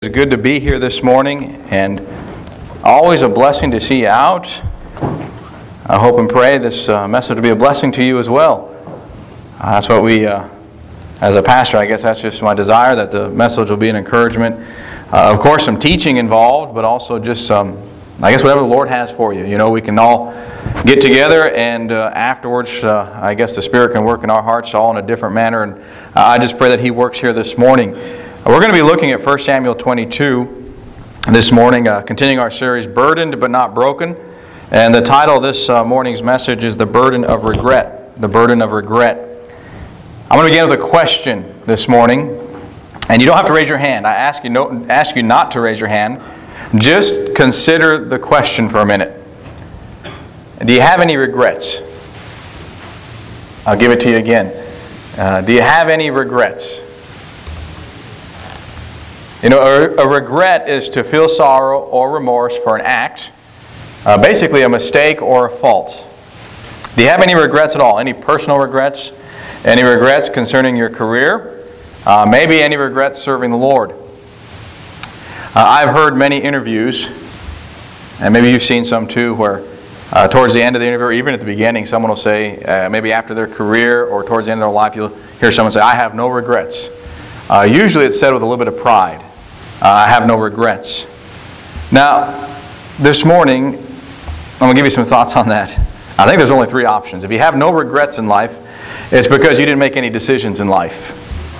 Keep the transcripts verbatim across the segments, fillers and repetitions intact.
It's good to be here this morning, and always a blessing to see you out. I hope and pray this uh, message will be a blessing to you as well. Uh, that's what we, uh, as a pastor, I guess that's just my desire, that the message will be an encouragement. Uh, of course, some teaching involved, but also just some, I guess, whatever the Lord has for you. You know, we can all get together, and uh, afterwards, uh, I guess the Spirit can work in our hearts all in a different manner. And uh, I just pray that He works here this morning. We're going to be looking at First Samuel twenty-two this morning, uh, continuing our series, Burdened but Not Broken. And the title of this uh, morning's message is The Burden of Regret. The Burden of Regret. I'm going to begin with a question this morning. And you don't have to raise your hand. I ask you, no, ask you not to raise your hand. Just consider the question for a minute. Do you have any regrets? I'll give it to you again. Uh, do you have any regrets? You know, a, a regret is to feel sorrow or remorse for an act, uh, basically a mistake or a fault. Do you have any regrets at all? Any personal regrets? Any regrets concerning your career? Uh, maybe any regrets serving the Lord? Uh, I've heard many interviews, and maybe you've seen some too, where uh, towards the end of the interview, or even at the beginning, someone will say, uh, maybe after their career or towards the end of their life, you'll hear someone say, I have no regrets. Uh, usually it's said with a little bit of pride. Uh, I have no regrets. Now, this morning, I'm going to give you some thoughts on that. I think there's only three options. If you have no regrets in life, it's because you didn't make any decisions in life.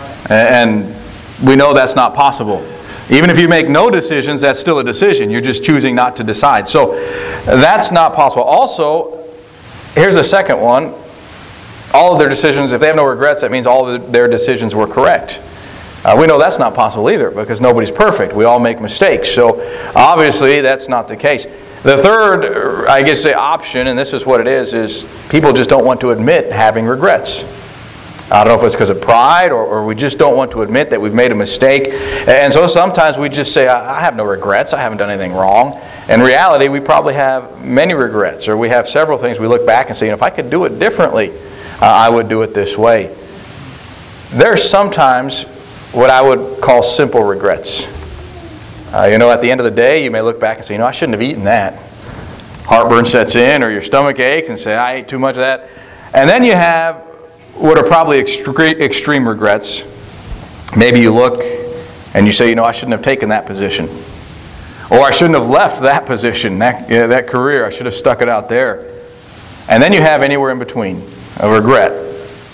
And we know that's not possible. Even if you make no decisions, that's still a decision. You're just choosing not to decide. So, that's not possible. Also, here's the second one. All of their decisions, if they have no regrets, that means all of their decisions were correct. Uh, we know that's not possible either, because nobody's perfect. We all make mistakes. So obviously that's not the case. The third, I guess, the option, and this is what it is, is people just don't want to admit having regrets. I don't know if it's because of pride, or, or we just don't want to admit that we've made a mistake. And so sometimes we just say, I, I have no regrets, I haven't done anything wrong. In reality, we probably have many regrets, or we have several things we look back and say, if I could do it differently, uh, I would do it this way. There's sometimes what I would call simple regrets. Uh, you know, at the end of the day, you may look back and say, you know, I shouldn't have eaten that. Heartburn sets in, or your stomach aches, and say, I ate too much of that. And then you have what are probably extre- extreme regrets. Maybe you look and you say, you know, I shouldn't have taken that position. Or I shouldn't have left that position, that, you know, that career. I should have stuck it out there. And then you have anywhere in between, a regret.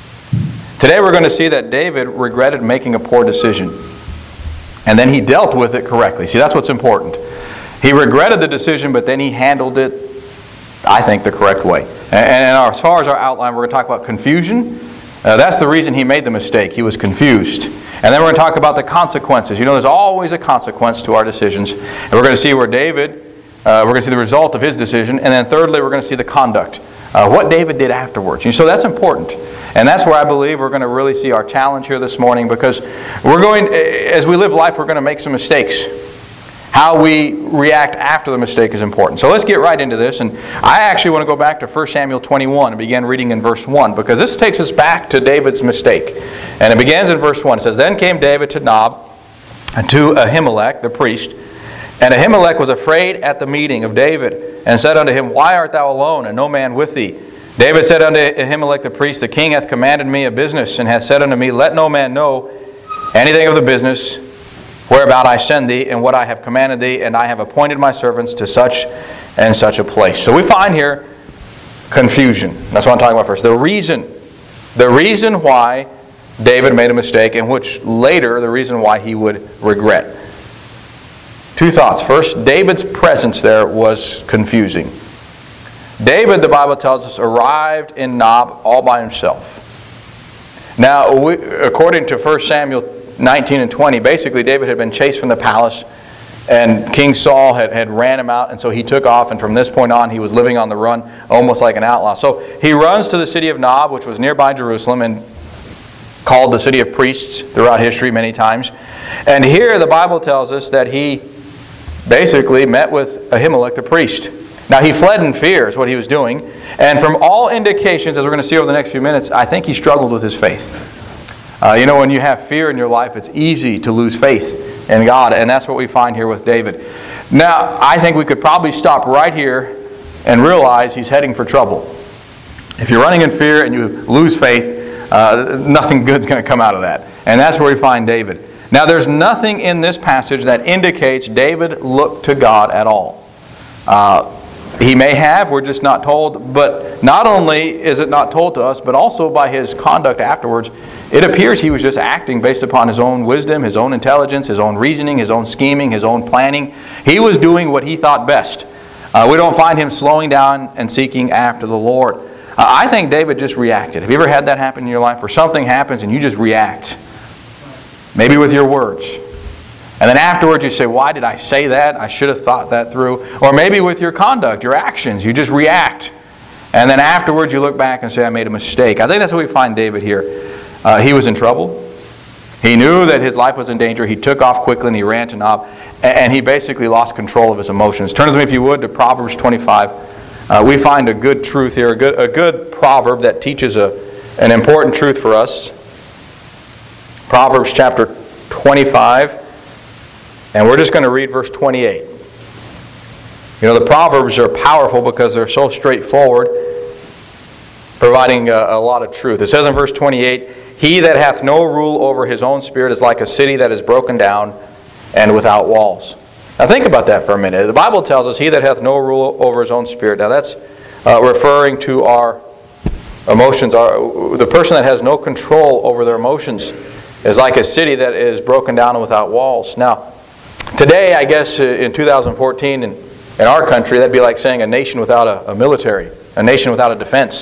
Today we're going to see that David regretted making a poor decision. And then he dealt with it correctly. See, that's what's important. He regretted the decision, but then he handled it, I think, the correct way. And as far as our outline, we're going to talk about confusion. Uh, that's the reason he made the mistake. He was confused. And then we're going to talk about the consequences. You know, there's always a consequence to our decisions. And we're going to see where David, uh, we're going to see the result of his decision. And then thirdly, we're going to see the conduct. Uh, what David did afterwards. And so that's important. And that's where I believe we're going to really see our challenge here this morning, because we're going, as we live life, we're going to make some mistakes. How we react after the mistake is important. So let's get right into this. And I actually want to go back to First Samuel twenty-one and begin reading in verse one, because this takes us back to David's mistake. And it begins in verse one. It says, Then came David to Nob, and to Ahimelech the priest. And Ahimelech was afraid at the meeting of David, and said unto him, Why art thou alone, and no man with thee? David said unto Ahimelech the priest, The king hath commanded me a business, and hath said unto me, Let no man know anything of the business whereabout I send thee, and what I have commanded thee, and I have appointed my servants to such and such a place. So we find here confusion. That's what I'm talking about first. The reason, the reason why David made a mistake, and which later the reason why he would regret. Two thoughts. First, David's presence there was confusing. David, the Bible tells us, arrived in Nob all by himself. Now, we, according to First Samuel nineteen and twenty, basically David had been chased from the palace, and King Saul had, had ran him out, and so he took off, and from this point on he was living on the run, almost like an outlaw. So he runs to the city of Nob, which was nearby Jerusalem, and called the city of priests throughout history many times. And here the Bible tells us that he basically met with Ahimelech the priest. Now, he fled in fear is what he was doing. And from all indications, as we're going to see over the next few minutes, I think he struggled with his faith. Uh, you know, when you have fear in your life, it's easy to lose faith. in God. And that's what we find here with David. Now, I think we could probably stop right here and realize he's heading for trouble. If you're running in fear and you lose faith, uh, nothing good's going to come out of that. And that's where we find David. Now, there's nothing in this passage that indicates David looked to God at all. Uh, he may have, we're just not told. But not only is it not told to us, but also by his conduct afterwards, it appears he was just acting based upon his own wisdom, his own intelligence, his own reasoning, his own scheming, his own planning. He was doing what he thought best. Uh, we don't find him slowing down and seeking after the Lord. Uh, I think David just reacted. Have you ever had that happen in your life where something happens and you just react? Maybe with your words. And then afterwards you say, why did I say that? I should have thought that through. Or maybe with your conduct, your actions, you just react. And then afterwards you look back and say, I made a mistake. I think that's what we find David here. Uh, he was in trouble. He knew that his life was in danger. He took off quickly and he ran to Nob. And he basically lost control of his emotions. Turn with me, if you would, to Proverbs twenty-five. Uh, we find a good truth here, a good, a good proverb that teaches a, an important truth for us. Proverbs chapter twenty-five. And we're just going to read verse twenty-eight. You know, the Proverbs are powerful because they're so straightforward, providing a, a lot of truth. It says in verse twenty-eight, he that hath no rule over his own spirit is like a city that is broken down and without walls. Now think about that for a minute. The Bible tells us, he that hath no rule over his own spirit. Now that's uh, referring to our emotions. Our, the person that has no control over their emotions is like a city that is broken down and without walls. Now, today, I guess in two thousand fourteen, in, in our country, that'd be like saying a nation without a, a military, a nation without a defense.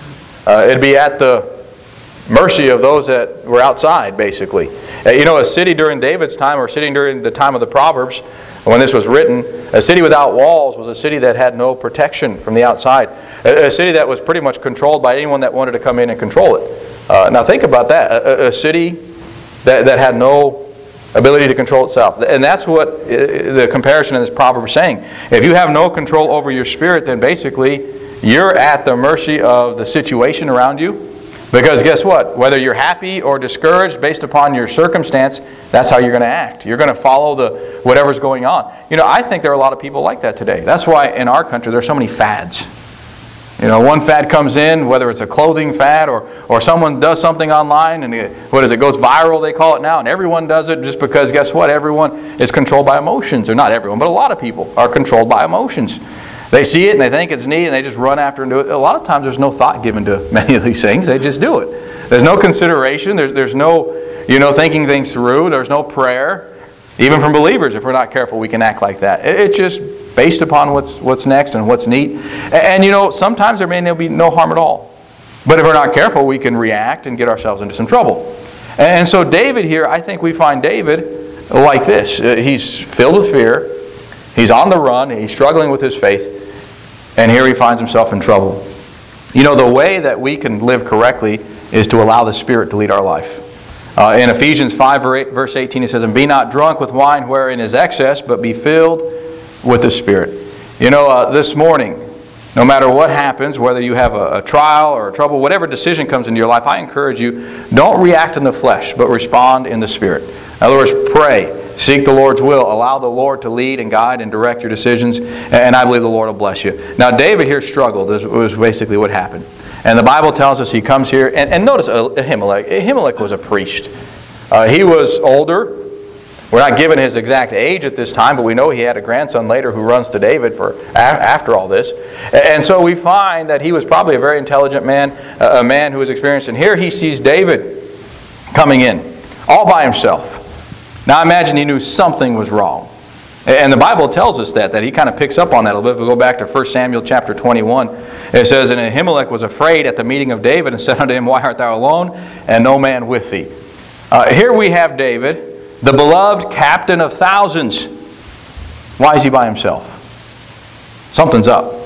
Uh, it'd be at the mercy of those that were outside, basically. Uh, you know, a city during David's time, or a city during the time of the Proverbs, when this was written, a city without walls was a city that had no protection from the outside. A, a city that was pretty much controlled by anyone that wanted to come in and control it. Uh, now think about that. A, a city that, that had no ability to control itself. And that's what uh, the comparison in this proverb is saying. If you have no control over your spirit, then basically you're at the mercy of the situation around you. Because guess what? Whether you're happy or discouraged based upon your circumstance, that's how you're going to act. You're going to follow the whatever's going on. You know, I think there are a lot of people like that today. That's why in our country there's so many fads. You know, one fad comes in, whether it's a clothing fad or, or someone does something online and it, what is it, goes viral, they call it now, and everyone does it just because, guess what, everyone is controlled by emotions. Or not everyone, but a lot of people are controlled by emotions. They see it and they think it's neat and they just run after and do it. A lot of times there's no thought given to many of these things. They just do it. There's no consideration. There's, there's no, you know, thinking things through. There's no prayer. Even from believers, if we're not careful, we can act like that. It, it's just based upon what's what's next and what's neat. And, and you know, sometimes there may be no harm at all. But if we're not careful, we can react and get ourselves into some trouble. And, and so David here, I think we find David like this. Uh, he's filled with fear. He's on the run. He's struggling with his faith. And here he finds himself in trouble. You know, the way that we can live correctly is to allow the Spirit to lead our life. Uh, in Ephesians five, verse eighteen, it says, and be not drunk with wine wherein is excess, but be filled with the Spirit. You know, uh, this morning, no matter what happens, whether you have a, a trial or a trouble, whatever decision comes into your life, I encourage you, don't react in the flesh, but respond in the Spirit. In other words, pray. Seek the Lord's will. Allow the Lord to lead and guide and direct your decisions, and I believe the Lord will bless you. Now, David here struggled, is was basically what happened. And the Bible tells us he comes here, and, and notice Ahimelech. Ahimelech was a priest. Uh, he was older. We're not given his exact age at this time, but we know he had a grandson later who runs to David for after all this. And so we find that he was probably a very intelligent man, a man who was experienced. And here he sees David coming in, all by himself. Now imagine he knew something was wrong. And the Bible tells us that, that he kind of picks up on that a little bit. If we go back to First Samuel chapter twenty-one, it says, and Ahimelech was afraid at the meeting of David and said unto him, why art thou alone, and no man with thee? Uh, here we have David, the beloved captain of thousands. Why is he by himself? Something's up.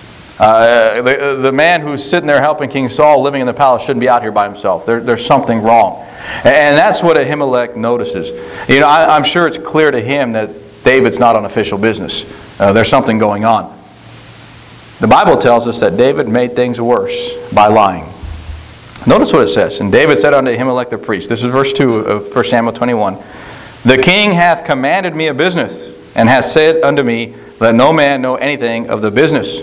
Uh, the, the man who's sitting there helping King Saul living in the palace shouldn't be out here by himself. There, there's something wrong. And that's what Ahimelech notices. You know, I, I'm sure it's clear to him that David's not on official business. Uh, there's something going on. The Bible tells us that David made things worse by lying. Notice what it says. And David said unto Ahimelech the priest, this is verse two of First Samuel twenty-one, The king hath commanded me a business, and hath said unto me, let no man know anything of the business.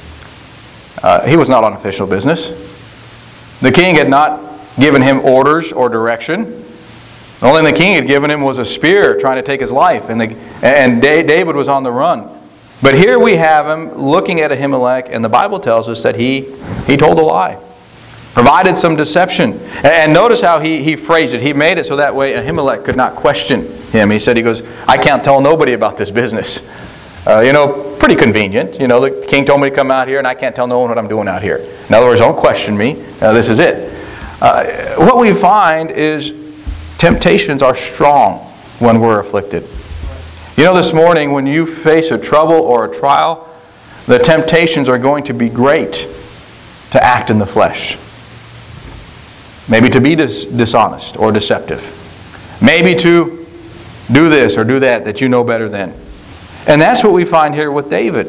Uh, he was not on official business. The king had not given him orders or direction. The only thing the king had given him was a spear trying to take his life, and, the, and David was on the run. But here we have him looking at Ahimelech, and the Bible tells us that he, he told a lie. Provided some deception. And notice how he, he phrased it. He made it so that way Ahimelech could not question him. He said, he goes, I can't tell nobody about this business. Uh, you know, pretty convenient. You know, the king told me to come out here and I can't tell no one what I'm doing out here. In other words, don't question me. Uh, this is it. Uh, what we find is temptations are strong when we're afflicted. You know, this morning when you face a trouble or a trial, the temptations are going to be great to act in the flesh. Maybe to be dis- dishonest or deceptive. Maybe to do this or do that that you know better than. And that's what we find here with David.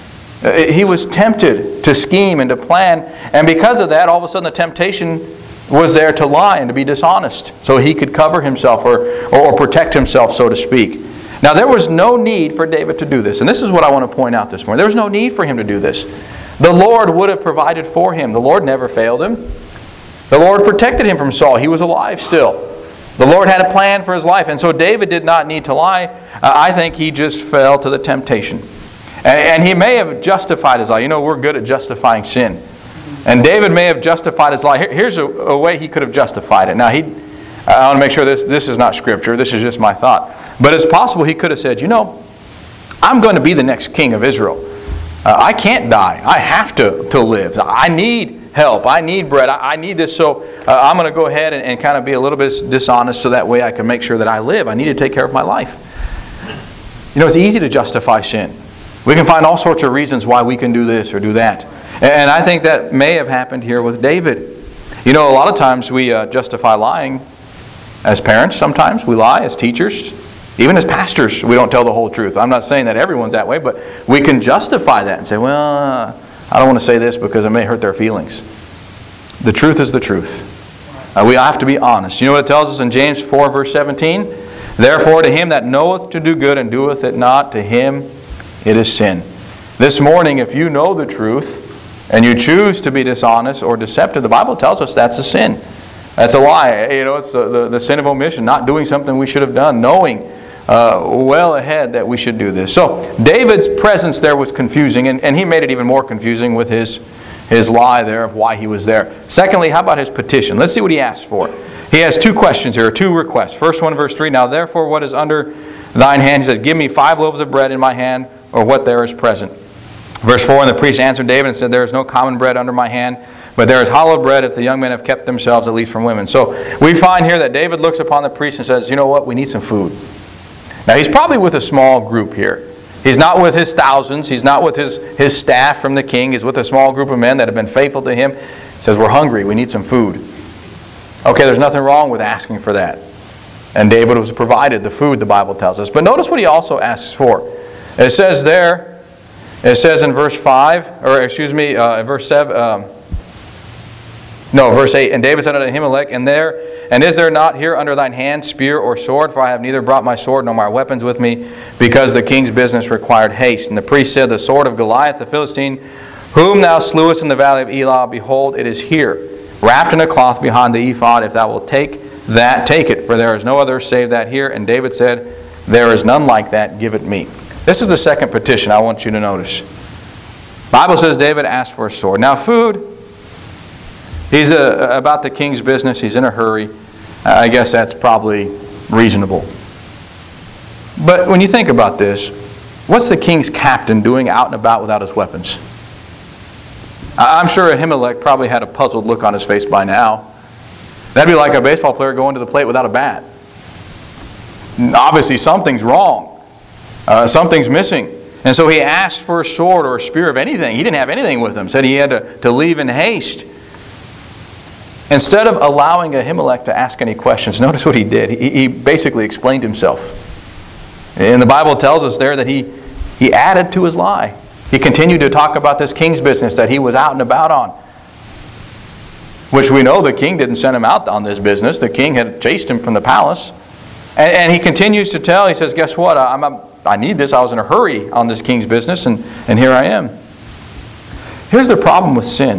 He was tempted to scheme and to plan. And because of that, all of a sudden the temptation was there to lie and to be dishonest. So he could cover himself or, or, or protect himself, so to speak. Now there was no need for David to do this. And this is what I want to point out this morning. There was no need for him to do this. The Lord would have provided for him. The Lord never failed him. The Lord protected him from Saul. He was alive still. The Lord had a plan for his life. And so David did not need to lie. Uh, I think he just fell to the temptation. And, and he may have justified his lie. You know, we're good at justifying sin. And David may have justified his lie. Here, here's a, a way he could have justified it. Now, he, I want to make sure this, this is not Scripture. This is just my thought. But it's possible he could have said, you know, I'm going to be the next king of Israel. Uh, I can't die. I have to, to live. I need help. I need bread. I, I need this. So uh, I'm going to go ahead and, and kind of be a little bit dishonest so that way I can make sure that I live. I need to take care of my life. You know, it's easy to justify sin. We can find all sorts of reasons why we can do this or do that. And I think that may have happened here with David. You know, a lot of times we uh, justify lying as parents. Sometimes we lie as teachers. Even as pastors, we don't tell the whole truth. I'm not saying that everyone's that way, but we can justify that and say, well, uh, I don't want to say this because it may hurt their feelings. The truth is the truth. Uh, we have to be honest. You know what it tells us in James four, verse seventeen? Therefore, to him that knoweth to do good and doeth it not, to him it is sin. This morning, if you know the truth and you choose to be dishonest or deceptive, the Bible tells us that's a sin. That's a lie. You know, it's the, the, the sin of omission, not doing something we should have done, knowing Uh, well ahead that we should do this. So David's presence there was confusing, and, and he made it even more confusing with his, his lie there of why he was there. Secondly, how about his petition? Let's see what he asked for. He has two questions here, two requests. First one, verse three, now therefore what is under thine hand? He says, give me five loaves of bread in my hand, or what there is present. Verse four, and the priest answered David and said, there is no common bread under my hand, but there is hallowed bread if the young men have kept themselves at least from women. So we find here that David looks upon the priest and says, you know what, we need some food. Now, he's probably with a small group here. He's not with his thousands. He's not with his, his staff from the king. He's with a small group of men that have been faithful to him. He says, we're hungry. We need some food. Okay, there's nothing wrong with asking for that. And David was provided the food, the Bible tells us. But notice what he also asks for. It says there, it says in verse five, or excuse me, uh, in verse seven, um, no, verse eight, and David said unto Ahimelech, and there, and is there not here under thine hand spear or sword? For I have neither brought my sword nor my weapons with me, because the king's business required haste. And the priest said, the sword of Goliath the Philistine, whom thou slewest in the valley of Elah, behold, it is here, wrapped in a cloth behind the ephod. If thou wilt take that, take it, for there is no other save that here. And David said, there is none like that, give it me. This is the second petition I want you to notice. The Bible says David asked for a sword. Now food, he's a, about the king's business. He's in a hurry. I guess that's probably reasonable. But when you think about this, what's the king's captain doing out and about without his weapons? I'm sure Ahimelech probably had a puzzled look on his face by now. That'd be like a baseball player going to the plate without a bat. Obviously something's wrong. Uh, something's missing. And so he asked for a sword or a spear of anything. He didn't have anything with him. Said he had to, to leave in haste. Instead of allowing Ahimelech to ask any questions, notice what he did. He, he basically explained himself. And the Bible tells us there that he, he added to his lie. He continued to talk about this king's business that he was out and about on. Which we know the king didn't send him out on this business. The king had chased him from the palace. And, and he continues to tell, he says, guess what? I, I'm, I need this. I was in a hurry on this king's business, and, and here I am. Here's the problem with sin.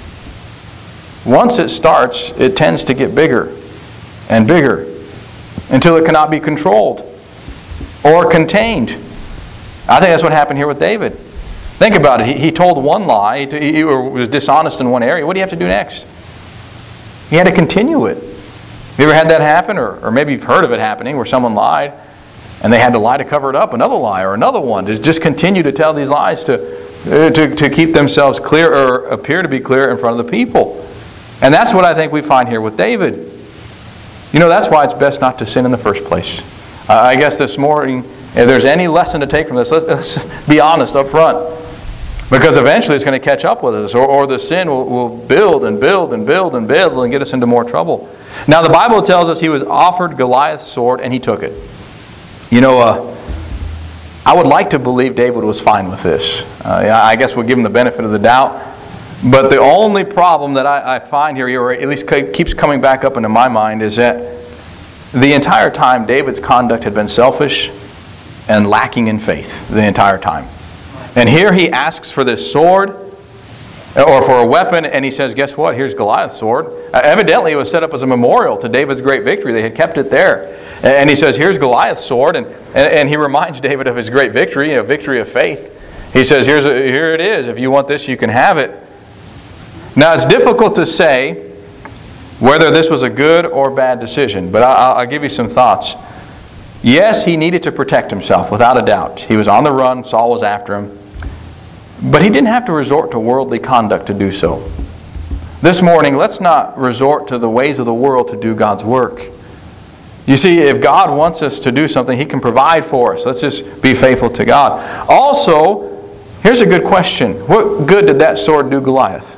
Once it starts, it tends to get bigger and bigger until it cannot be controlled or contained. I think that's what happened here with David. Think about it. He, he told one lie. He, he was dishonest in one area. What do you have to do next? He had to continue it. Have you ever had that happen? Or, or maybe you've heard of it happening where someone lied and they had to lie to cover it up. Another lie or another one. To just continue to tell these lies to, to, to keep themselves clear or appear to be clear in front of the people. And that's what I think we find here with David. You know, that's why it's best not to sin in the first place. Uh, I guess this morning, if there's any lesson to take from this, let's, let's be honest up front. Because eventually it's going to catch up with us, or, or the sin will, will build and build and build and build and get us into more trouble. Now the Bible tells us he was offered Goliath's sword and he took it. You know, uh, I would like to believe David was fine with this. Uh, I guess we'll give him the benefit of the doubt. But the only problem that I, I find here, or at least keeps coming back up into my mind, is that the entire time David's conduct had been selfish and lacking in faith the entire time. And here he asks for this sword, or for a weapon, and he says, guess what? Here's Goliath's sword. Uh, evidently it was set up as a memorial to David's great victory. They had kept it there. And he says, here's Goliath's sword, and, and, and he reminds David of his great victory, a victory of faith. He says, Here's a, here it is. If you want this, you can have it. Now, it's difficult to say whether this was a good or bad decision, but I'll, I'll give you some thoughts. Yes, he needed to protect himself, without a doubt. He was on the run. Saul was after him. But he didn't have to resort to worldly conduct to do so. This morning, let's not resort to the ways of the world to do God's work. You see, if God wants us to do something, He can provide for us. Let's just be faithful to God. Also, here's a good question. What good did that sword do Goliath?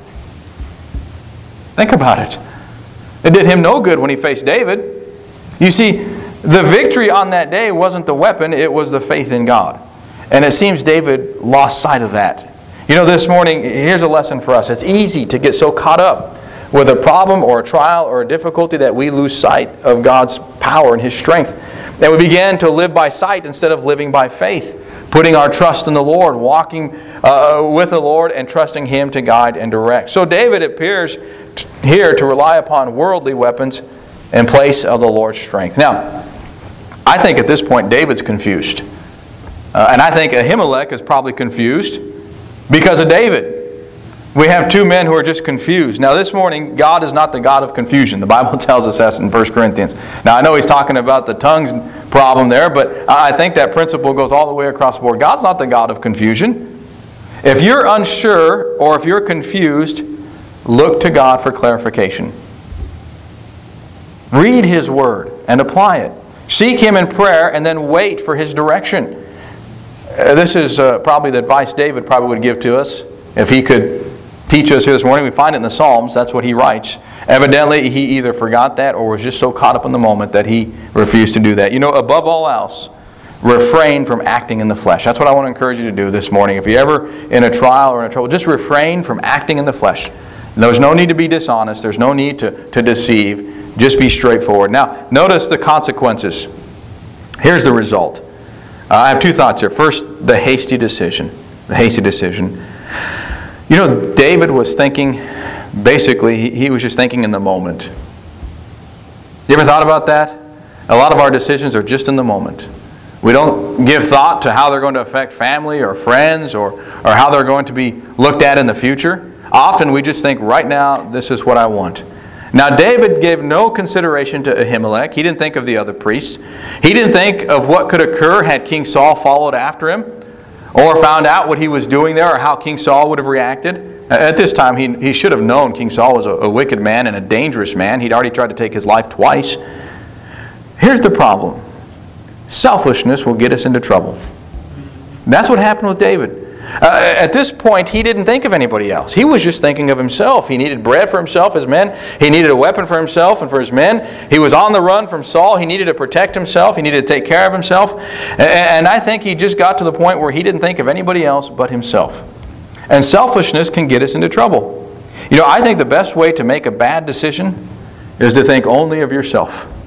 Think about it. It did him no good when he faced David. You see, the victory on that day wasn't the weapon, it was the faith in God. And it seems David lost sight of that. You know, this morning, here's a lesson for us. It's easy to get so caught up with a problem or a trial or a difficulty that we lose sight of God's power and His strength. That we begin to live by sight instead of living by faith. Putting our trust in the Lord, walking uh, with the Lord and trusting Him to guide and direct. So David appears t- here to rely upon worldly weapons in place of the Lord's strength. Now, I think at this point David's confused. Uh, and I think Ahimelech is probably confused because of David. We have two men who are just confused. Now this morning, God is not the God of confusion. The Bible tells us that in First Corinthians. Now I know he's talking about the tongues problem there, but I think that principle goes all the way across the board. God's not the God of confusion. If you're unsure or if you're confused, look to God for clarification. Read His Word and apply it. Seek Him in prayer and then wait for His direction. Uh, this is uh, probably the advice David probably would give to us if he could teach us here this morning. We find it in the Psalms. That's what he writes. Evidently, he either forgot that or was just so caught up in the moment that he refused to do that. You know, above all else, refrain from acting in the flesh. That's what I want to encourage you to do this morning. If you're ever in a trial or in a trouble, just refrain from acting in the flesh. There's no need to be dishonest. There's no need to, to deceive. Just be straightforward. Now, notice the consequences. Here's the result. Uh, I have two thoughts here. First, the hasty decision. The hasty decision. You know, David was thinking, basically, he, he was just thinking in the moment. You ever thought about that? A lot of our decisions are just in the moment. We don't give thought to how they're going to affect family or friends or, or how they're going to be looked at in the future. Often we just think, right now, this is what I want. Now, David gave no consideration to Ahimelech. He didn't think of the other priests. He didn't think of what could occur had King Saul followed after him or found out what he was doing there or how King Saul would have reacted. At this time, he, he should have known King Saul was a, a wicked man and a dangerous man. He'd already tried to take his life twice. Here's the problem. Selfishness will get us into trouble. That's what happened with David. Uh, at this point, he didn't think of anybody else. He was just thinking of himself. He needed bread for himself, his men. He needed a weapon for himself and for his men. He was on the run from Saul. He needed to protect himself. He needed to take care of himself. And I think he just got to the point where he didn't think of anybody else but himself. And selfishness can get us into trouble. You know, I think the best way to make a bad decision is to think only of yourself.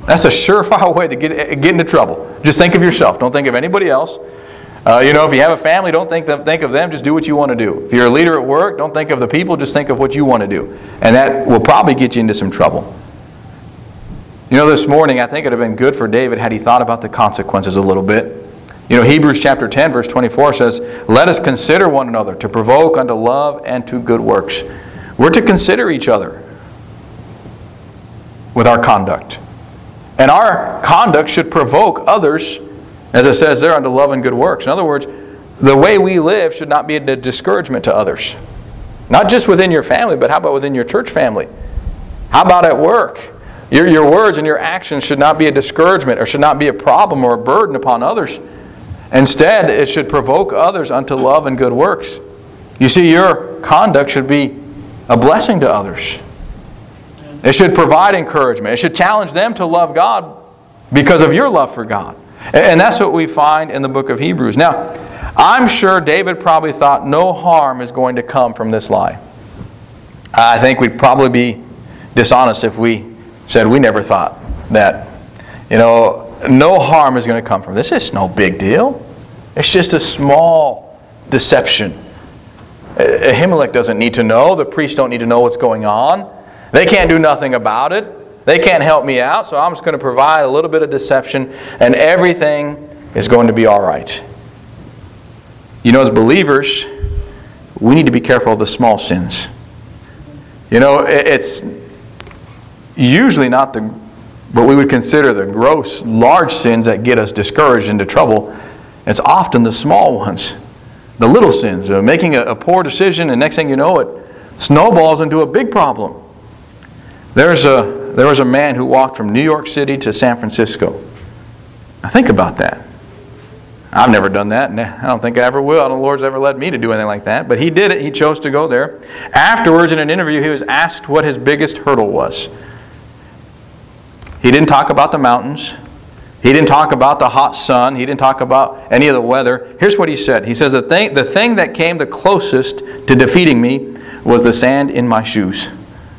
That's a surefire way to get, get into trouble. Just think of yourself. Don't think of anybody else. Uh, you know, if you have a family, don't think, them, think of them. Just do what you want to do. If you're a leader at work, don't think of the people. Just think of what you want to do. And that will probably get you into some trouble. You know, this morning, I think it would have been good for David had he thought about the consequences a little bit. You know, Hebrews chapter ten, verse twenty-four says, "Let us consider one another to provoke unto love and to good works." We're to consider each other with our conduct. And our conduct should provoke others, as it says there, unto love and good works. In other words, the way we live should not be a discouragement to others. Not just within your family, but how about within your church family? How about at work? Your, your words and your actions should not be a discouragement or should not be a problem or a burden upon others. Instead, it should provoke others unto love and good works. You see, your conduct should be a blessing to others. It should provide encouragement. It should challenge them to love God because of your love for God. And that's what we find in the book of Hebrews. Now, I'm sure David probably thought no harm is going to come from this lie. I think we'd probably be dishonest if we said we never thought that. You know, no harm is going to come from this. It's no big deal. It's just a small deception. Ahimelech doesn't need to know. The priests don't need to know what's going on. They can't do nothing about it. They can't help me out, so I'm just going to provide a little bit of deception, and everything is going to be all right. You know, as believers, we need to be careful of the small sins. You know, it's usually not the what we would consider the gross, large sins that get us discouraged into trouble. It's often the small ones, the little sins, uh, making a, a poor decision, and next thing you know, it snowballs into a big problem. There's a there was a man who walked from New York City to San Francisco. Now think about that. I've never done that, and I don't think I ever will. I don't know the Lord's ever led me to do anything like that. But he did it. He chose to go there. Afterwards, in an interview, he was asked what his biggest hurdle was. He didn't talk about the mountains. He didn't talk about the hot sun. He didn't talk about any of the weather. Here's what he said. He says, the thing, the thing that came the closest to defeating me was the sand in my shoes.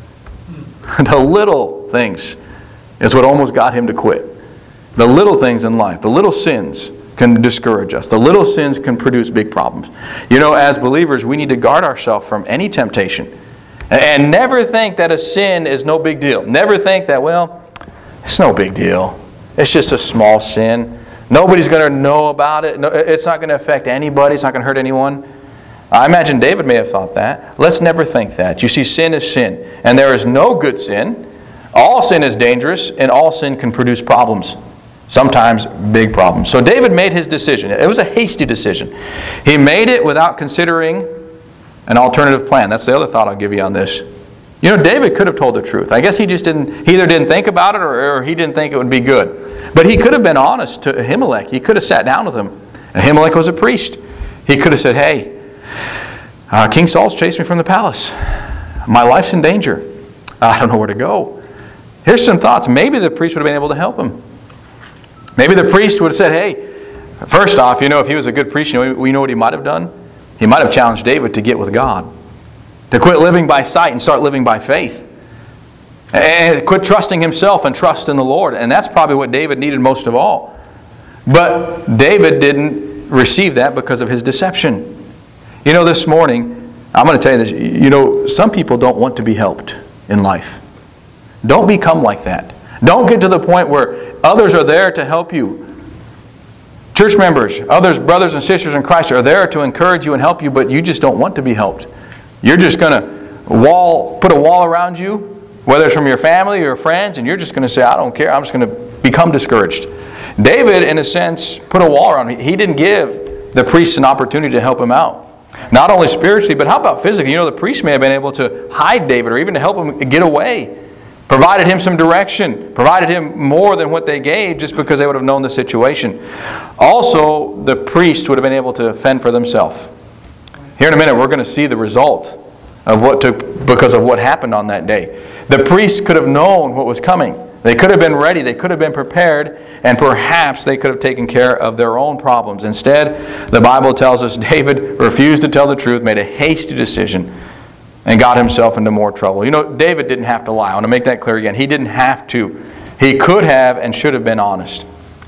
The little things is what almost got him to quit. The little things in life, the little sins can discourage us. The little sins can produce big problems. You know, as believers, we need to guard ourselves from any temptation. And never think that a sin is no big deal. Never think that, well, it's no big deal. It's just a small sin. Nobody's going to know about it. It's not going to affect anybody. It's not going to hurt anyone. I imagine David may have thought that. Let's never think that. You see, sin is sin. And there is no good sin. All sin is dangerous, and all sin can produce problems. Sometimes big problems. So David made his decision. It was a hasty decision. He made it without considering an alternative plan. That's the other thought I'll give you on this. You know, David could have told the truth. I guess he just didn't, he either didn't think about it or, or he didn't think it would be good. But he could have been honest to Ahimelech. He could have sat down with him. Ahimelech was a priest. He could have said, hey, uh, King Saul's chased me from the palace. My life's in danger. I don't know where to go. Here's some thoughts. Maybe the priest would have been able to help him. Maybe the priest would have said, hey, first off, you know, if he was a good priest, you know, we know what he might have done? He might have challenged David to get with God. To quit living by sight and start living by faith. And quit trusting himself and trust in the Lord. And that's probably what David needed most of all. But David didn't receive that because of his deception. You know, this morning, I'm going to tell you this. You know, some people don't want to be helped in life. Don't become like that. Don't get to the point where others are there to help you. Church members, others, brothers and sisters in Christ are there to encourage you and help you, but you just don't want to be helped. You're just going to wall, put a wall around you, whether it's from your family or friends, and you're just going to say, I don't care, I'm just going to become discouraged. David, in a sense, put a wall around him. He didn't give the priests an opportunity to help him out. Not only spiritually, but how about physically? You know, the priest may have been able to hide David or even to help him get away. Provided him some direction. Provided him more than what they gave just because they would have known the situation. Also, the priest would have been able to fend for themselves. Here in a minute, we're going to see the result of what took because of what happened on that day. The priests could have known what was coming. They could have been ready. They could have been prepared. And perhaps they could have taken care of their own problems. Instead, the Bible tells us David refused to tell the truth, made a hasty decision, and got himself into more trouble. You know, David didn't have to lie. I want to make that clear again. He didn't have to He could have and should have been honest.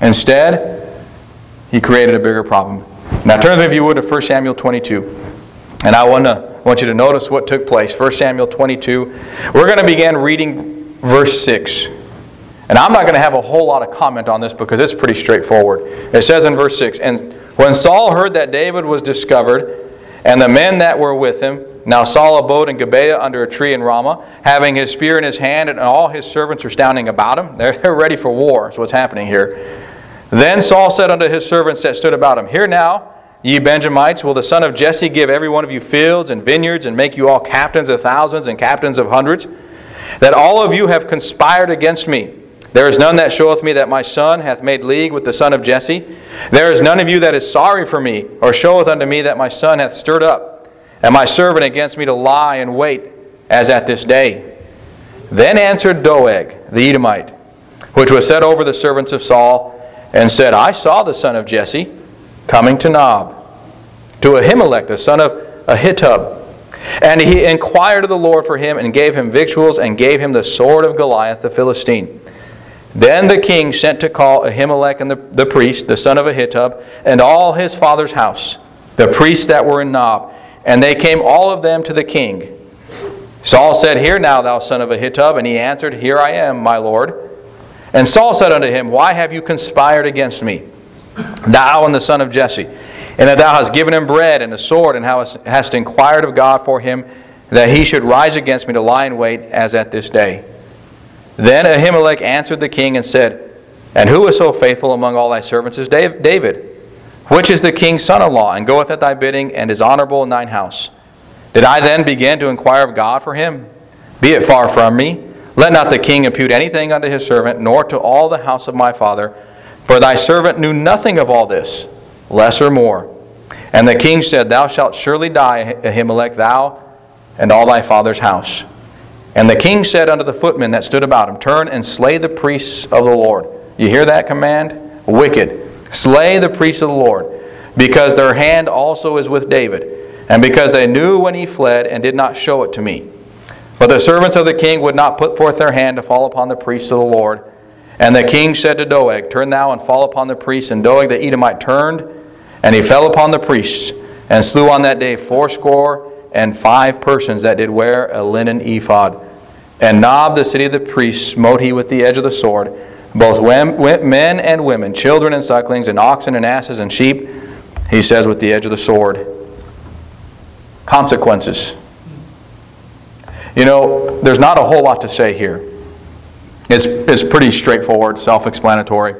Instead, he created a bigger problem. Now turn, if you would, to First Samuel twenty-two. And I want to want you to notice what took place. First Samuel twenty-two. We're going to begin reading verse six. And I'm not going to have a whole lot of comment on this because it's pretty straightforward. It says in verse six, "And when Saul heard that David was discovered, and the men that were with him, now Saul abode in Gibeah under a tree in Ramah, having his spear in his hand, and all his servants were standing about him." They're, they're ready for war, is what's happening here. "Then Saul said unto his servants that stood about him, Hear now, ye Benjamites, will the son of Jesse give every one of you fields and vineyards, and make you all captains of thousands and captains of hundreds? That all of you have conspired against me. There is none that showeth me that my son hath made league with the son of Jesse. There is none of you that is sorry for me, or showeth unto me that my son hath stirred up, and my servant against me to lie and wait, as at this day. Then answered Doeg the Edomite, which was set over the servants of Saul, and said, I saw the son of Jesse coming to Nob, to Ahimelech the son of Ahitub. And he inquired of the Lord for him, and gave him victuals, and gave him the sword of Goliath the Philistine. Then the king sent to call Ahimelech and the, the priest, the son of Ahitub, and all his father's house, the priests that were in Nob. And they came all of them to the king. Saul said, Hear now, thou son of Ahitub. And he answered, Here I am, my lord. And Saul said unto him, Why have you conspired against me, thou and the son of Jesse? And that thou hast given him bread and a sword, and hast inquired of God for him, that he should rise against me to lie in wait, as at this day. Then Ahimelech answered the king and said, And who is so faithful among all thy servants as David? Which is the king's son-in-law, and goeth at thy bidding, and is honorable in thine house? Did I then begin to inquire of God for him? Be it far from me. Let not the king impute anything unto his servant, nor to all the house of my father. For thy servant knew nothing of all this, less or more. And the king said, Thou shalt surely die, Ahimelech, thou and all thy father's house. And the king said unto the footmen that stood about him, Turn and slay the priests of the Lord. You hear that command? Wicked. Slay the priests of the Lord, because their hand also is with David, and because they knew when he fled, and did not show it to me. But the servants of the king would not put forth their hand to fall upon the priests of the Lord. And the king said to Doeg, Turn thou and fall upon the priests. And Doeg the Edomite turned, and he fell upon the priests, and slew on that day fourscore and five persons that did wear a linen ephod. And Nob, the city of the priests, smote he with the edge of the sword, both men and women, children and sucklings, and oxen and asses and sheep, he says, with the edge of the sword. Consequences. You know, there's not a whole lot to say here. It's, it's pretty straightforward, self-explanatory.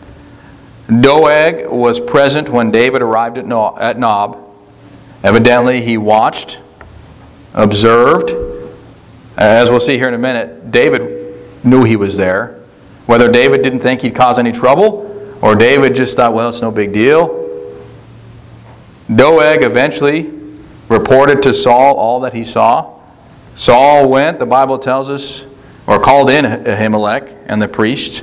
Doeg was present when David arrived at Nob. Evidently, he watched, observed. As we'll see here in a minute, David knew he was there. Whether David didn't think he'd cause any trouble, or David just thought, well, it's no big deal. Doeg eventually reported to Saul all that he saw. Saul went, the Bible tells us, or called in Ahimelech and the priest.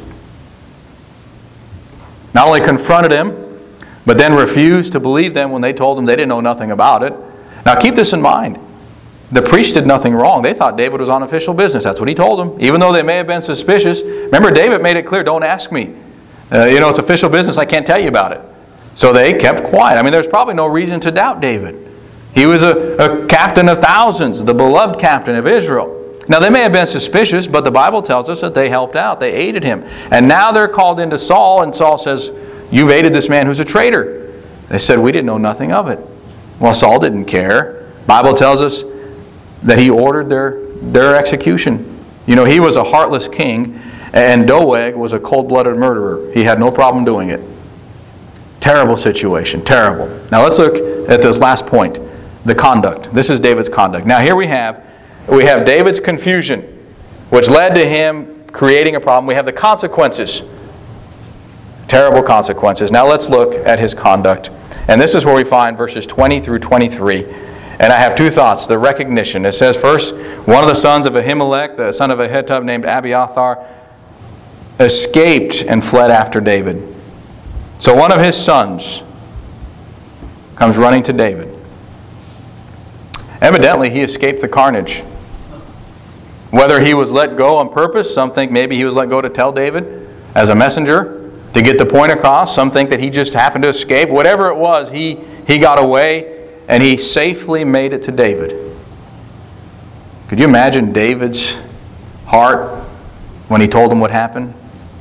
Not only confronted him, but then refused to believe them when they told him they didn't know nothing about it. Now keep this in mind. The priest did nothing wrong. They thought David was on official business. That's what he told them. Even though they may have been suspicious. Remember, David made it clear, don't ask me. Uh, you know, it's official business. I can't tell you about it. So they kept quiet. I mean, there's probably no reason to doubt David. He was a, a captain of thousands, the beloved captain of Israel. Now, they may have been suspicious, but the Bible tells us that they helped out. They aided him. And now they're called into Saul, and Saul says, You've aided this man who's a traitor. They said, We didn't know nothing of it. Well, Saul didn't care. The Bible tells us that he ordered their, their execution. You know, he was a heartless king, and Doeg was a cold-blooded murderer. He had no problem doing it. Terrible situation. Terrible. Now let's look at this last point. The conduct. This is David's conduct. Now here we have, we have David's confusion, which led to him creating a problem. We have the consequences. Terrible consequences. Now let's look at his conduct. And this is where we find verses twenty through twenty-three. And I have two thoughts. The recognition. It says first, one of the sons of Ahimelech, the son of Ahitub named Abiathar, escaped and fled after David. So one of his sons comes running to David. Evidently, he escaped the carnage. Whether he was let go on purpose, some think maybe he was let go to tell David as a messenger to get the point across. Some think that he just happened to escape. Whatever it was, he, he got away and he safely made it to David. Could you imagine David's heart when he told him what happened?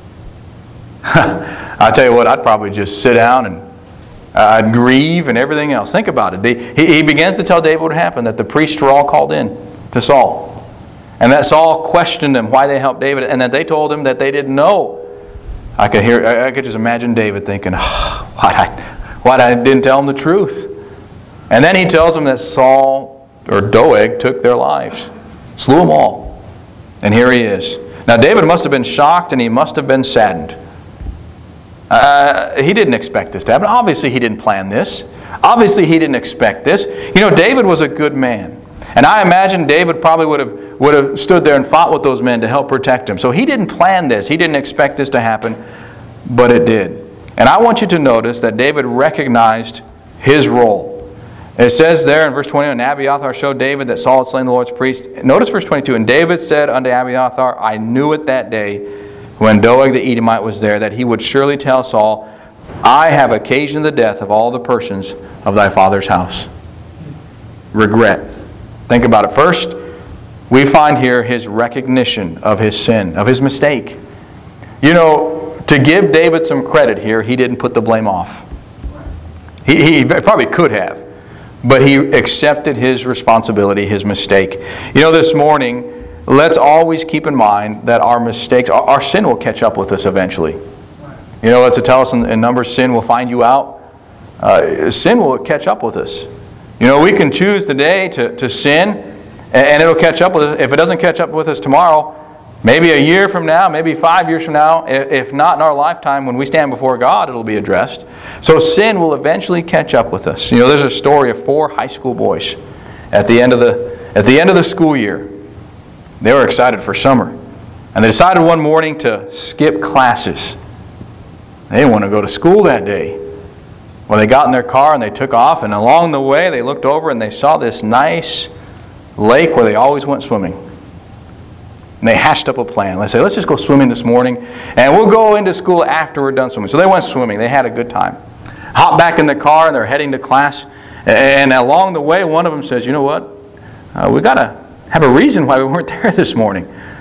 I tell you what, I'd probably just sit down and I'd grieve and everything else. Think about it. He, he begins to tell David what happened, that the priests were all called in to Saul. And that Saul questioned them why they helped David, and that they told him that they didn't know. I could hear, I could just imagine David thinking, oh, why I, why I didn't tell him the truth. And then he tells them that Saul or Doeg took their lives, slew them all. And here he is. Now David must have been shocked and he must have been saddened. Uh, he didn't expect this to happen. Obviously he didn't plan this. Obviously he didn't expect this. You know, David was a good man. And I imagine David probably would have, would have stood there and fought with those men to help protect him. So he didn't plan this. He didn't expect this to happen, but it did. And I want you to notice that David recognized his role. It says there in verse twenty, and Abiathar showed David that Saul had slain the Lord's priest. Notice verse twenty-two, and David said unto Abiathar, I knew it that day when Doeg the Edomite was there, that he would surely tell Saul, I have occasioned the death of all the persons of thy father's house. Regret. Think about it. First, we find here his recognition of his sin, of his mistake. You know, to give David some credit here, he didn't put the blame off. He, he probably could have, but he accepted his responsibility, his mistake. You know, this morning, let's always keep in mind that our mistakes, our, our sin will catch up with us eventually. You know, it's to tell us in, in Numbers, sin will find you out. Uh, sin will catch up with us. You know, we can choose today to, to sin, and, and it'll catch up with us. If it doesn't catch up with us tomorrow, maybe a year from now, maybe five years from now, if not in our lifetime, when we stand before God, it'll be addressed. So sin will eventually catch up with us. You know, there's a story of four high school boys at the end of the at the end of the school year. They were excited for summer, and they decided one morning to skip classes. They didn't want to go to school that day. Well, they got in their car and they took off, and along the way they looked over and they saw this nice lake where they always went swimming. And they hashed up a plan. They said, let's just go swimming this morning, and we'll go into school after we're done swimming. So they went swimming. They had a good time. Hopped back in the car and they're heading to class. And along the way, one of them says, you know what? Uh, we got to have a reason why we weren't there this morning.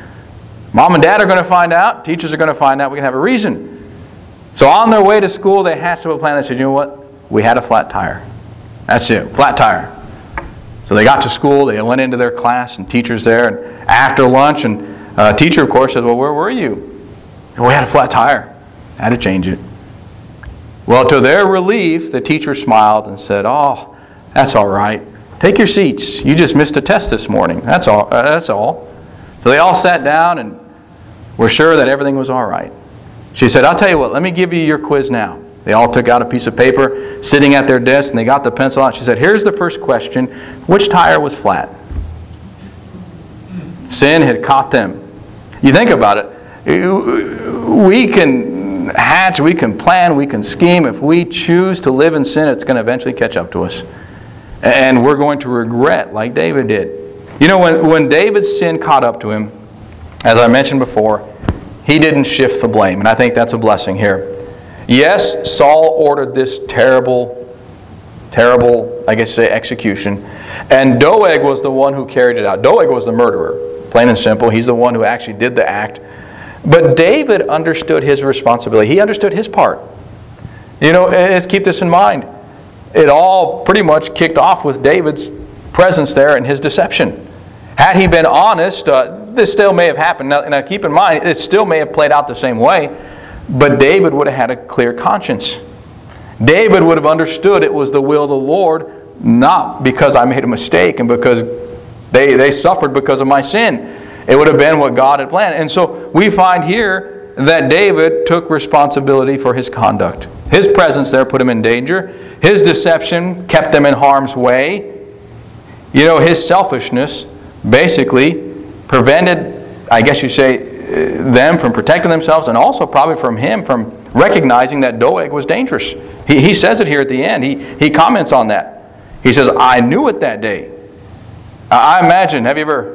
Mom and Dad are going to find out. Teachers are going to find out. We can have a reason. So on their way to school, they hashed up a plan. They said, you know what? We had a flat tire. That's it, flat tire. So they got to school. They went into their class, and teacher's there. And after lunch, and uh, teacher, of course, said, well, where were you? We had a flat tire. Had to change it. Well, to their relief, the teacher smiled and said, oh, that's all right. Take your seats. You just missed a test this morning. That's all. Uh, that's all. So they all sat down and were sure that everything was all right. She said, I'll tell you what, let me give you your quiz now. They all took out a piece of paper, sitting at their desk, and they got the pencil out. She said, here's the first question. Which tire was flat? Sin had caught them. You think about it. We can hatch, we can plan, we can scheme. If we choose to live in sin, it's going to eventually catch up to us. And we're going to regret like David did. You know, when, when David's sin caught up to him, as I mentioned before, he didn't shift the blame, and I think that's a blessing here. Yes, Saul ordered this terrible, terrible, I guess say, execution, and Doeg was the one who carried it out. Doeg was the murderer, plain and simple. He's the one who actually did the act. But David understood his responsibility. He understood his part. You know, let's keep this in mind. It all pretty much kicked off with David's presence there and his deception. Had he been honest, uh, this still may have happened. Now, now keep in mind, it still may have played out the same way, but David would have had a clear conscience. David would have understood it was the will of the Lord, not because I made a mistake and because they, they suffered because of my sin. It would have been what God had planned. And so we find here that David took responsibility for his conduct. His presence there put him in danger. His deception kept them in harm's way. You know, his selfishness basically prevented, I guess you say, them from protecting themselves, and also probably from him from recognizing that Doeg was dangerous. He, he says it here at the end. He, he comments on that. He says, I knew it that day. I imagine, have you ever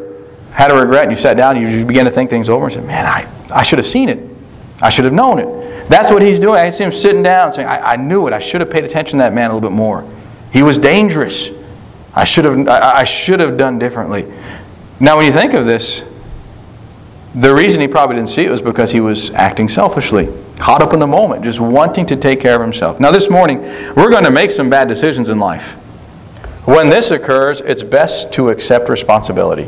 had a regret and you sat down and you began to think things over and said, man, I, I should have seen it. I should have known it. That's what he's doing. I see him sitting down saying, I, I knew it. I should have paid attention to that man a little bit more. He was dangerous. I should have, I, I should have done differently. Now when you think of this, the reason he probably didn't see it was because he was acting selfishly, caught up in the moment, just wanting to take care of himself. Now this morning, we're going to make some bad decisions in life. When this occurs, it's best to accept responsibility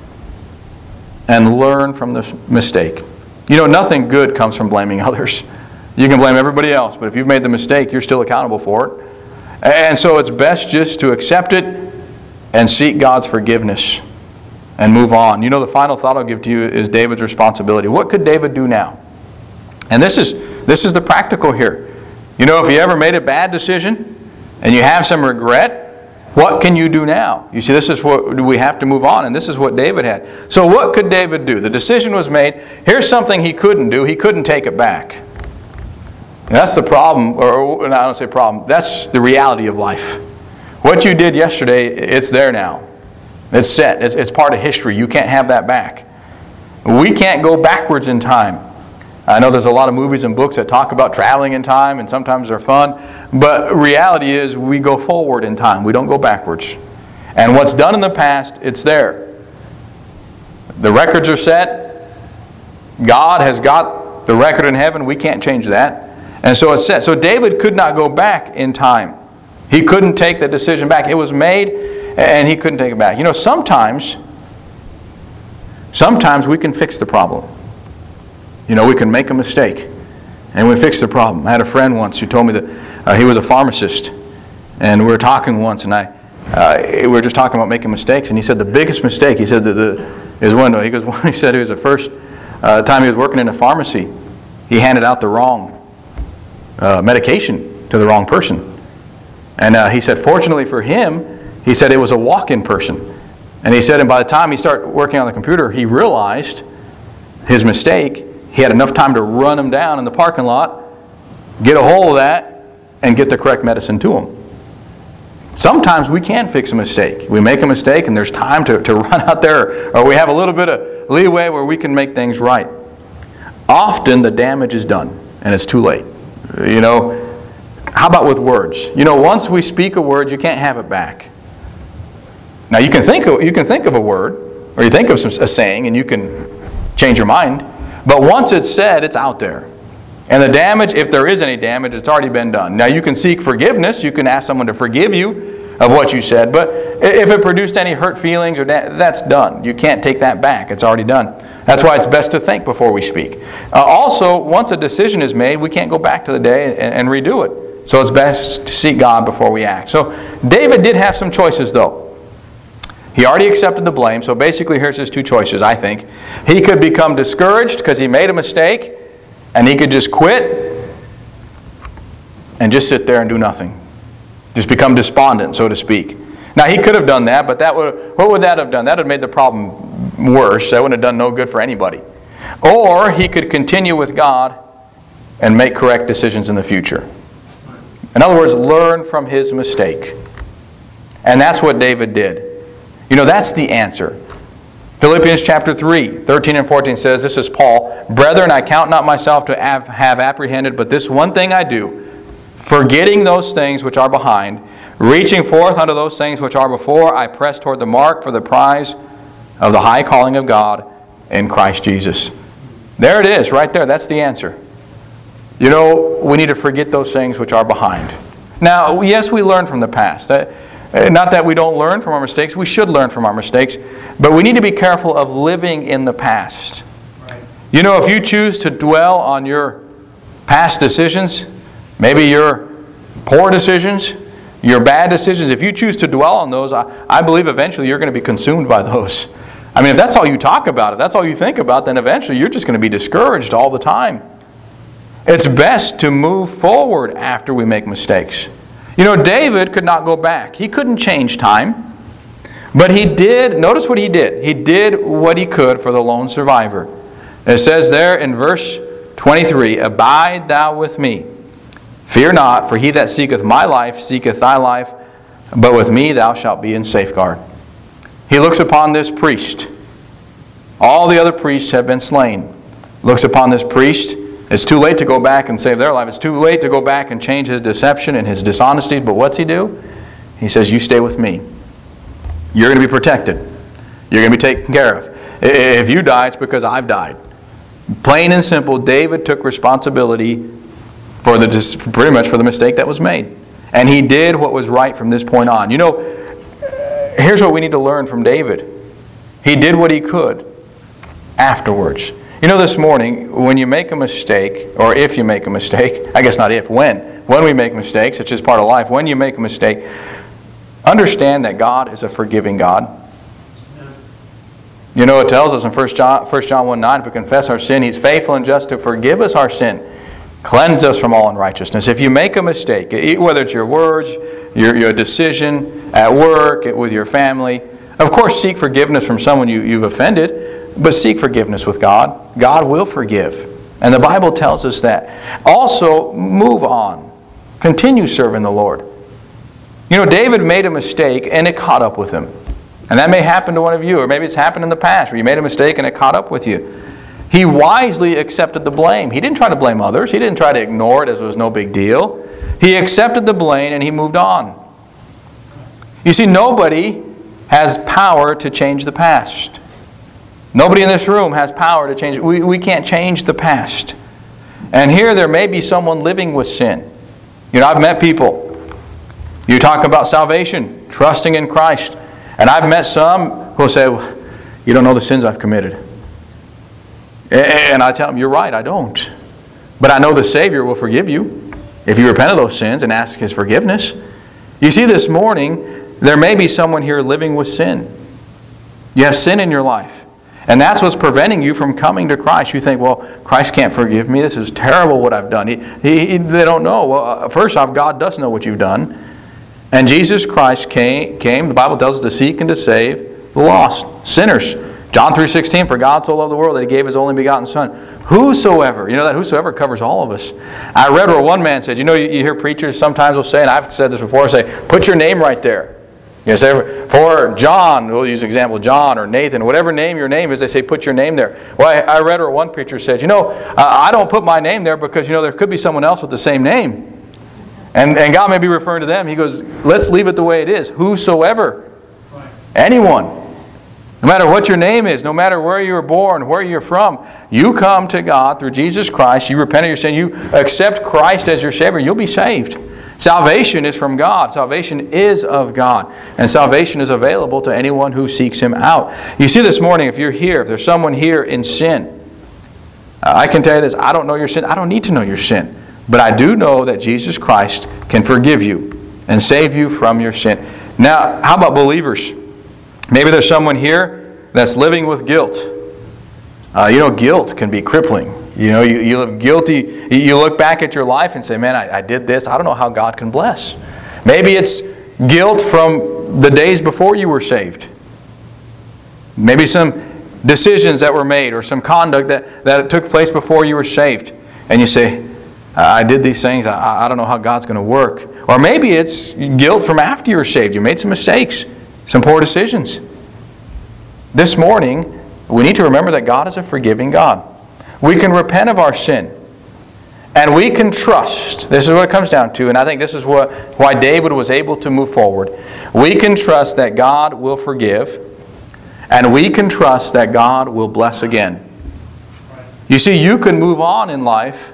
and learn from the mistake. You know, nothing good comes from blaming others. You can blame everybody else, but if you've made the mistake, you're still accountable for it. And so it's best just to accept it and seek God's forgiveness and move on. You know, the final thought I'll give to you is David's responsibility. What could David do now? And this is this is the practical here. You know, if you ever made a bad decision and you have some regret, what can you do now? You see, this is what we have to move on, and this is what David had. So what could David do? The decision was made. Here's something he couldn't do. He couldn't take it back. And that's the problem, or I don't say problem, that's the reality of life. What you did yesterday, it's there now. It's set. It's, it's part of history. You can't have that back. We can't go backwards in time. I know there's a lot of movies and books that talk about traveling in time, and sometimes they're fun. But reality is we go forward in time. We don't go backwards. And what's done in the past, it's there. The records are set. God has got the record in heaven. We can't change that. And so it's set. So David could not go back in time. He couldn't take the decision back. It was made, and he couldn't take it back. You know, sometimes, sometimes we can fix the problem. You know, we can make a mistake, and we fix the problem. I had a friend once who told me that uh, he was a pharmacist, and we were talking once, and I uh, we were just talking about making mistakes, and he said the biggest mistake, he said that the is one. He goes, he said it was the first uh, time he was working in a pharmacy, he handed out the wrong uh, medication to the wrong person, and uh, he said, fortunately for him, he said it was a walk-in person, and he said, and by the time he started working on the computer, he realized his mistake. He had enough time to run him down in the parking lot, get a hold of that, and get the correct medicine to him. Sometimes we can fix a mistake. We make a mistake and there's time to, to run out there, or we have a little bit of leeway where we can make things right. Often the damage is done and it's too late. You know, how about with words? You know, once we speak a word, you can't have it back. Now you can think of, you can think of a word, or you think of some, a saying, and you can change your mind. But once it's said, it's out there. And the damage, if there is any damage, it's already been done. Now you can seek forgiveness. You can ask someone to forgive you of what you said. But if it produced any hurt feelings, or da- that's done. You can't take that back. It's already done. That's why it's best to think before we speak. Uh, also, once a decision is made, we can't go back to the day and, and redo it. So it's best to seek God before we act. So David did have some choices, though. He already accepted the blame, so basically here's his two choices, I think. He could become discouraged because he made a mistake, and he could just quit and just sit there and do nothing. Just become despondent, so to speak. Now, he could have done that, but that would, what would that have done? That would have made the problem worse. That wouldn't have done no good for anybody. Or he could continue with God and make correct decisions in the future. In other words, learn from his mistake. And that's what David did. You know, that's the answer. Philippians chapter three, thirteen and fourteen says, this is Paul, Brethren, I count not myself to have, have apprehended, but this one thing I do, forgetting those things which are behind, reaching forth unto those things which are before, I press toward the mark for the prize of the high calling of God in Christ Jesus. There it is, right there. That's the answer. You know, we need to forget those things which are behind. Now, yes, we learn from the past. Not that we don't learn from our mistakes. We should learn from our mistakes. But we need to be careful of living in the past. Right. You know, if you choose to dwell on your past decisions, maybe your poor decisions, your bad decisions, if you choose to dwell on those, I, I believe eventually you're going to be consumed by those. I mean, if that's all you talk about, if that's all you think about, then eventually you're just going to be discouraged all the time. It's best to move forward after we make mistakes. You know, David could not go back. He couldn't change time. But he did, notice what he did. He did what he could for the lone survivor. It says there in verse twenty-three, Abide thou with me. Fear not, for he that seeketh my life seeketh thy life, but with me thou shalt be in safeguard. He looks upon this priest, All the other priests have been slain. Looks upon this priest. It's too late to go back and save their life. It's too late to go back and change his deception and his dishonesty. But what's he do? He says, you stay with me. You're going to be protected. You're going to be taken care of. If you die, it's because I've died. Plain and simple, David took responsibility for the pretty much for the mistake that was made. And he did what was right from this point on. You know, here's what we need to learn from David. He did what he could afterwards. You know, this morning, when you make a mistake, or if you make a mistake, I guess not if, when. When we make mistakes, it's just part of life. When you make a mistake, understand that God is a forgiving God. You know, it tells us in First John, First John one nine, if we confess our sin, He's faithful and just to forgive us our sin, cleanse us from all unrighteousness. If you make a mistake, whether it's your words, your, your decision, at work, with your family, of course seek forgiveness from someone you, you've offended, but seek forgiveness with God. God will forgive. And the Bible tells us that. Also, move on. Continue serving the Lord. You know, David made a mistake and it caught up with him. And that may happen to one of you, or maybe it's happened in the past where you made a mistake and it caught up with you. He wisely accepted the blame. He didn't try to blame others. He didn't try to ignore it as it was no big deal. He accepted the blame and he moved on. You see, nobody has power to change the past. Nobody in this room has power to change it. We, we can't change the past. And here there may be someone living with sin. You know, I've met people. You talk about salvation, trusting in Christ. And I've met some who will say, well, you don't know the sins I've committed. And I tell them, you're right, I don't. But I know the Savior will forgive you if you repent of those sins and ask His forgiveness. You see, this morning, there may be someone here living with sin. You have sin in your life. And that's what's preventing you from coming to Christ. You think, well, Christ can't forgive me. This is terrible what I've done. He, he, they don't know. Well, first off, God does know what you've done. And Jesus Christ came, came, the Bible tells us, to seek and to save the lost, sinners. John three sixteen, for God so loved the world that He gave His only begotten Son. Whosoever, you know that whosoever covers all of us. I read where one man said, you know, you, you hear preachers sometimes will say, and I've said this before, say, put your name right there. You know, say, for John, we'll use example, John or Nathan, whatever name your name is, they say, put your name there. Well, I, I read where one preacher said, you know, uh, I don't put my name there because, you know, there could be someone else with the same name. And, and God may be referring to them. He goes, let's leave it the way it is. Whosoever. Anyone. No matter what your name is, no matter where you were born, where you're from, you come to God through Jesus Christ, you repent of your sin, you accept Christ as your Savior, you'll be saved. Salvation is from God. Salvation is of God. And salvation is available to anyone who seeks Him out. You see, this morning, if you're here, if there's someone here in sin, uh, I can tell you this, I don't know your sin. I don't need to know your sin. But I do know that Jesus Christ can forgive you and save you from your sin. Now, how about believers? Maybe there's someone here that's living with guilt. Uh, you know, guilt can be crippling. You know, you, you live guilty. You look back at your life and say, man, I, I did this. I don't know how God can bless. Maybe it's guilt from the days before you were saved. Maybe some decisions that were made or some conduct that, that took place before you were saved. And you say, I did these things. I, I don't know how God's going to work. Or maybe it's guilt from after you were saved. You made some mistakes, some poor decisions. This morning, we need to remember that God is a forgiving God. We can repent of our sin. And we can trust. This is what it comes down to. And I think this is what why David was able to move forward. We can trust that God will forgive. And we can trust that God will bless again. You see, you can move on in life.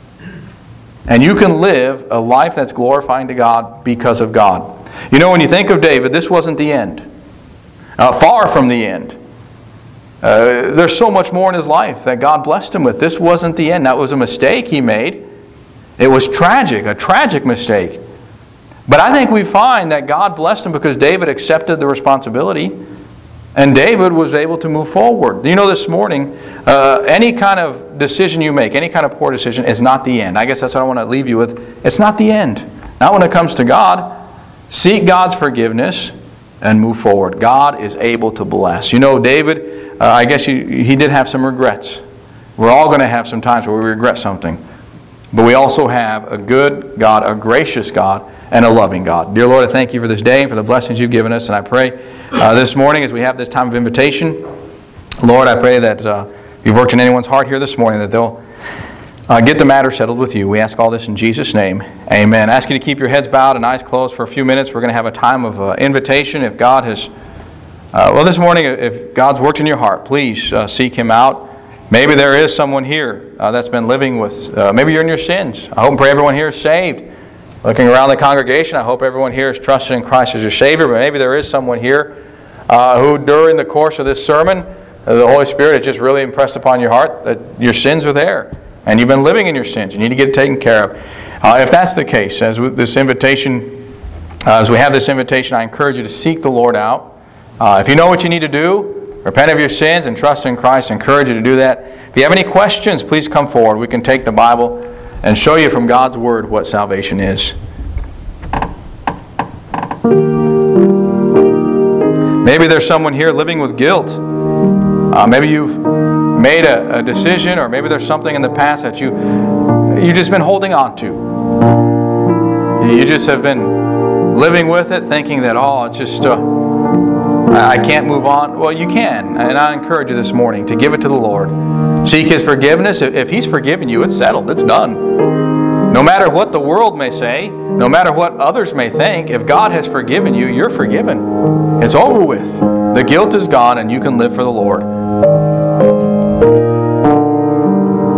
And you can live a life that's glorifying to God because of God. You know, when you think of David, this wasn't the end. Uh, far from the end. Uh, there's so much more in his life that God blessed him with. This wasn't the end. That was a mistake he made. It was tragic, a tragic mistake. But I think we find that God blessed him because David accepted the responsibility. And David was able to move forward. You know, this morning, uh, any kind of decision you make, any kind of poor decision is not the end. I guess that's what I want to leave you with. It's not the end. Not when it comes to God. Seek God's forgiveness and move forward. God is able to bless. You know, David, uh, I guess he, he did have some regrets. We're all going to have some times where we regret something. But we also have a good God, a gracious God, and a loving God. Dear Lord, I thank you for this day and for the blessings you've given us. And I pray uh, this morning as we have this time of invitation, Lord, I pray that uh, you've worked in anyone's heart here this morning, that they'll uh, get the matter settled with you. We ask all this in Jesus' name. Amen. I ask you to keep your heads bowed and eyes closed for a few minutes. We're going to have a time of uh, invitation. If God has, uh, well, this morning, if God's worked in your heart, please uh, seek Him out. Maybe there is someone here uh, that's been living with, uh, maybe you're in your sins. I hope and pray everyone here is saved. Looking around the congregation, I hope everyone here is trusting in Christ as your Savior, but maybe there is someone here uh, who during the course of this sermon, uh, the Holy Spirit has just really impressed upon your heart that your sins are there, and you've been living in your sins. You need to get it taken care of. Uh, if that's the case, as with this invitation, uh, as we have this invitation, I encourage you to seek the Lord out. Uh, if you know what you need to do, repent of your sins and trust in Christ. I encourage you to do that. If you have any questions, please come forward. We can take the Bible and show you from God's Word what salvation is. Maybe there's someone here living with guilt. Uh, maybe you've made a, a decision, or maybe there's something in the past that you, you've just been holding on to. You just have been living with it, thinking that, oh, it's just... Uh, I can't move on. Well, you can. And I encourage you this morning to give it to the Lord. Seek His forgiveness. If He's forgiven you, it's settled. It's done. No matter what the world may say, no matter what others may think, if God has forgiven you, you're forgiven. It's over with. The guilt is gone and you can live for the Lord.